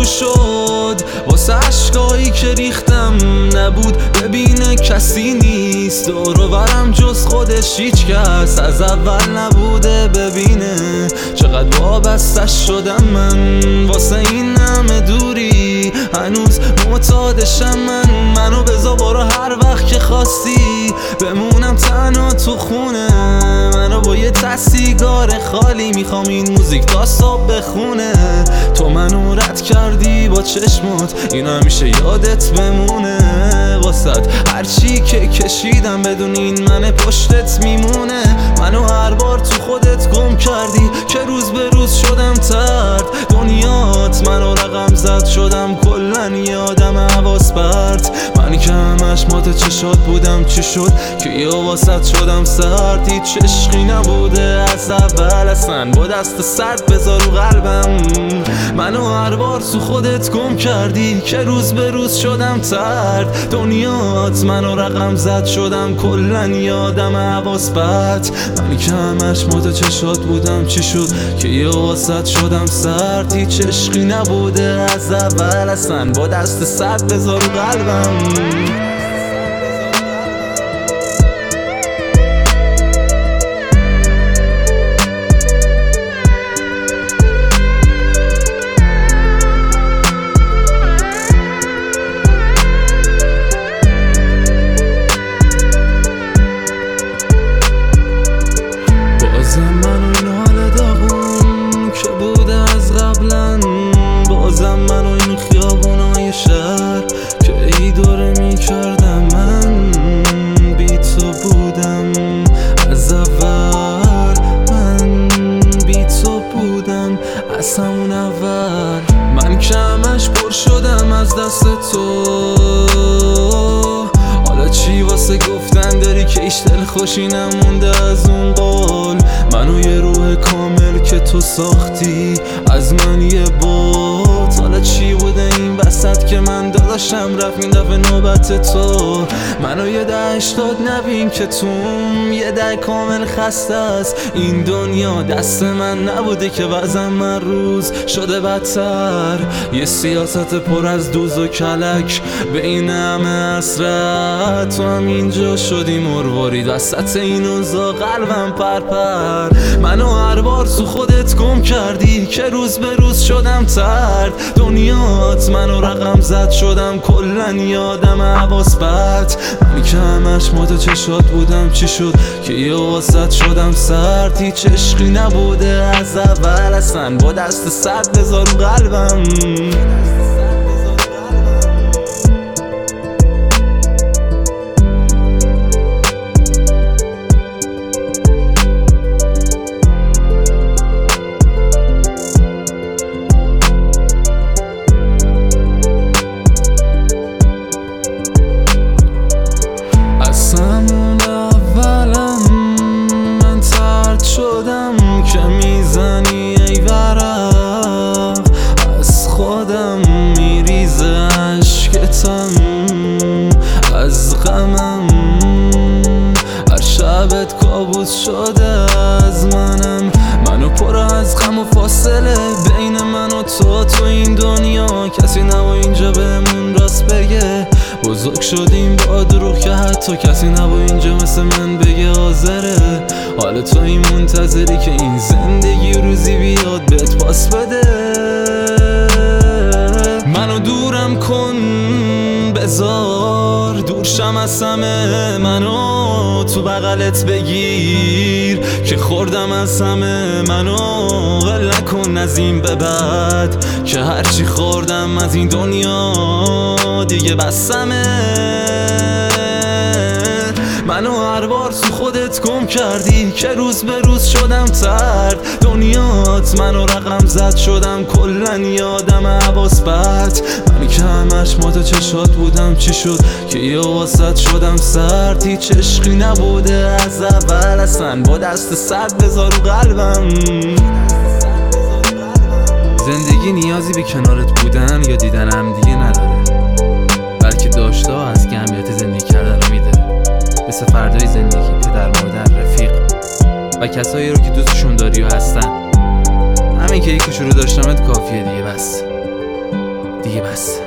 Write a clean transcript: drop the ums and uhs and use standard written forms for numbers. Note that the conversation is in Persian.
شد واسه عشقایی که ریختم نبود ببینه کسی نیست دور و برم جز خودش هیچ کس از اول نبوده ببینه چقدر وابستش شدم من واسه این همه دوری هنوز معتادشم منو بذار برو هر وقت که خواستی بمونم تنها تو خونه منو با یه سیگار خالی میخوام این موزیک تا صبح بخونه تو منو رد کردی با چشمات این همیشه یادت بمونه واسد هرچی که کشیدم بدون این من پشتت میمونه منو هر بار تو خودت گم کردی که روز به روز شدم ترد دنیات منو رقم زد شدم کلن یادم حواس پرت من که همش مات چشات بودم چی شد که یا واسد شدم سرد هیچ عشقی نبوده از اول اصلا با دست سرد بذار رو قلبم منو هر بار تو خودت گم کردی که روز به روز شدم ترد دنیات منو رقم زد شدم کلن یادم حواس پرت من که همش مات چشات بودم چی شد که یا واسد شدم سرد هیچ عشقی نبوده از اول اصلا با دست سرد بذار رو قلبم بازم منو این خیابونای شهر که ای دوره میکردم من بی تو بودم از اول من بی تو بودم از همون اول من که همش پر شدم از دست تو حالا چی واسه گفتن داری که ایش دل خوشی نمونده از اون قول منو یه روح کامل که تو ساختی از من یه بوت حالا چی بوده این وسط که من داداشم رفت این دفعه نوبت تو منو یه 80 نبین که توم یه ده کامل خسته است این دنیا دست من نبوده که وضعم من روز شده بدتر یه سیاست پر از دوز و کلک به این همه حسرت تو هم اینجا شدی مروارید وسط این اوضاع قلبم پرپر منو هر بار تو خودت گم کردی که روز به روز شدم ترد دنیات منو رقم زد شدم کلن یادم حواس پرت من که همش مات چشات بودم چی شد که یا واسط شدم سرد هیچ عشقی نبوده از اول اصلا با دست سرد بذار رو قلبم که میزنی ای ورق از خودم میریزه عشقتم از غمم هر شبت کابوس شده از منو پر از غم و فاصله بین من و تو این دنیا کسی نبا اینجا بهمون راست بگه بزرگ شدیم با دروغ که حتی کسی نبا اینجا مثل من بگه حاضره حالا تو این منتظری که این زندگی روزی بیاد بهت پاس بده منو دورم کن بذار دورشم از همه منو تو بغلت بگیر که خوردم از همه منو ول نکن از این به بعد که هرچی خوردم از این دنیا دیگه بسمه منو هر بار تو خودت گم کردی که روز به روز شدم ترد دنیات منو رقم زد شدم کلن یادم حواس پرت من که همش مات چشات بودم چی شد که یا واسط شدم سرد هیچ عشقی نبوده از اول اصلا با دست سرد بذار رو قلبم زندگی نیازی به کنارت بودن یا دیدن هم دیگه نداره بلکه داشته از که اهمیت زندگی کردن رو میده مثل فردای زندگی، پدر، مادر، رفیق و کسایی رو که دوستشون داری و هستن همین که یکیشو رو داشتمت کافیه دیگه بس دیگه بس.